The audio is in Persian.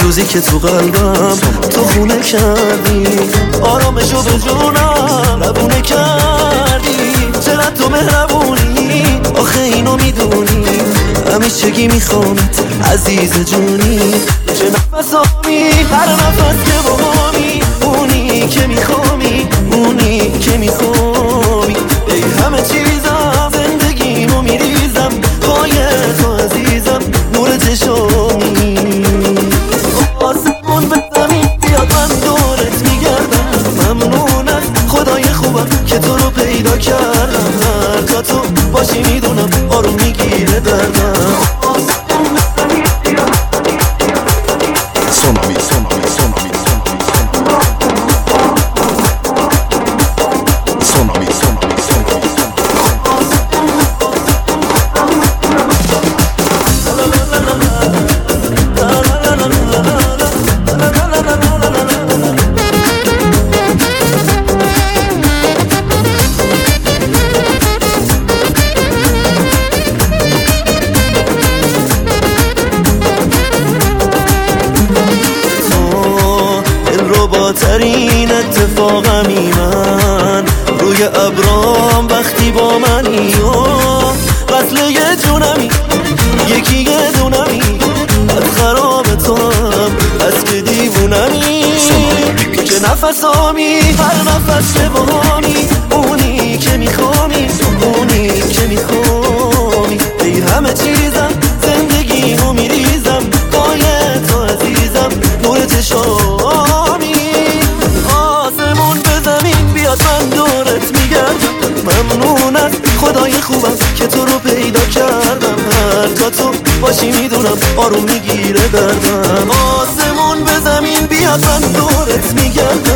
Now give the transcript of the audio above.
روزی که تو قلبم تو خونه کردی، آرامشو به جونم روونه کردی. چقدر تو مهربونی آخه اینو میدونی، همیشگی میخوامت عزیز جونی. چه نفسامی هر نفس که باهامی، اونی که میخوامی اونی که میخوامی. ای همه چیزم زندگیمو میریزم پای تو عزیزم، نور چشامی. آسمون به زمین بیاد من دورت میگردم، ممنون از خدای خوبم که تو رو پیدا کردم. هر جا تو باشی میدونم آروم میگیره دردم. ترین اتفاقمی من روی ابرام وقتی با منی و وصله یه جونمی یکی یه دونمی. از خراب تو هم از که دیوونمی، که نفسامی هر نفس که باهامی، اونی که میخوامی اونی که میخوامی. ای همه چیزم زندگیمو میریزم پای تو عزیزم، نور چشامی. من دورت میگردم، ممنون از خدای خوبم که تو رو پیدا کردم. هر جا تو باشی میدونم آروم میگیره دردم. آسمون به زمین بیاد من دورت میگردم،